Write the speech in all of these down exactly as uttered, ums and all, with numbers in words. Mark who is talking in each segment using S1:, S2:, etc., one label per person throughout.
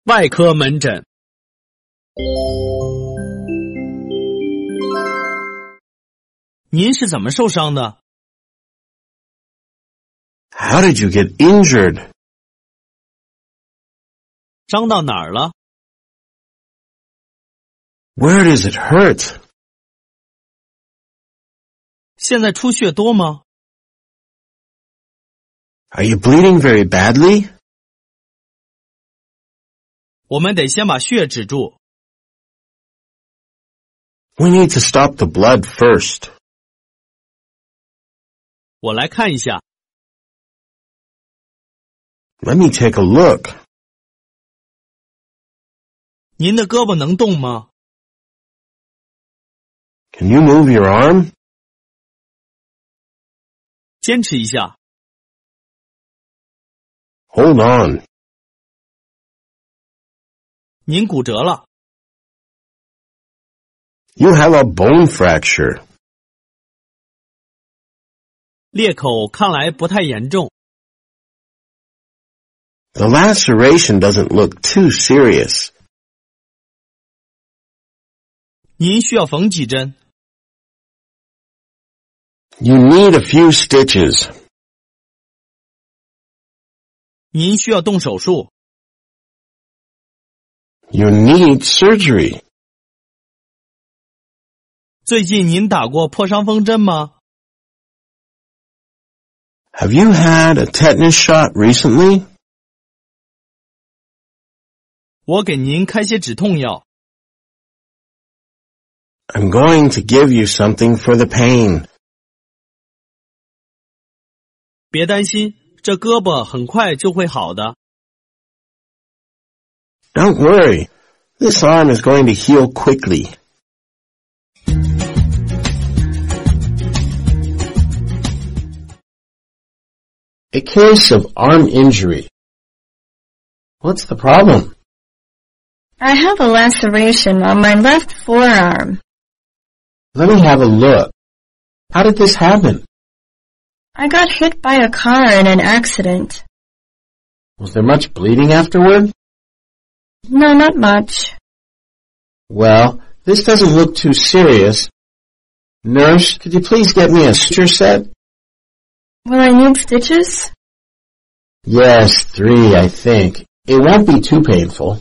S1: 外科门诊。您是怎么受伤的？
S2: How did you get injured?
S1: 伤到哪儿了？
S2: Where does it hurt?
S1: 现在出血多吗？
S2: Are you bleeding very badly?
S1: 我们得先把血止住。
S2: We need to stop the blood first.
S1: 我来看一下。
S2: Let me take a look.
S1: 您的胳膊能动吗？
S2: Can you move your arm?
S1: 坚持一下。
S2: Hold on.
S1: 您骨折了。
S2: You have a bone fracture.
S1: 裂口看来不太严重。
S2: The laceration doesn't look too serious.
S1: 您需要缝几针？
S2: You need a few stitches.
S1: 您需要动手术。
S2: You need surgery.
S1: 最近您打过破伤风针吗？
S2: Have you had a tetanus shot recently?
S1: 我给您开些止痛药。
S2: I'm going to give you something for the pain.
S1: 别担心，这胳膊很快就会好的。
S2: Don't worry. This arm is going to heal quickly. A case of arm injury. What's the problem?
S3: I have a laceration on my left forearm.
S2: Let me have a look. How did this happen?
S3: I got hit by a car in an accident.
S2: Was there much bleeding afterward?
S3: No, not much.
S2: Well, this doesn't look too serious. Nurse, could you please get me a stitcher set?
S3: Will I need stitches?
S2: Yes, three, I think. It won't be too painful.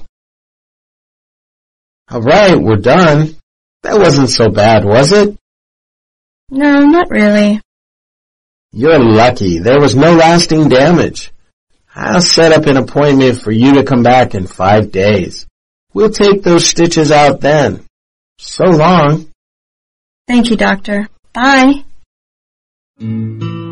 S2: All right, we're done. That wasn't so bad, was it?
S3: No, not really.
S2: You're lucky. There was no lasting damage. I'll set up an appointment for you to come back in five days. We'll take those stitches out then. So long.
S3: Thank you, doctor. Bye.
S1: Mm-hmm.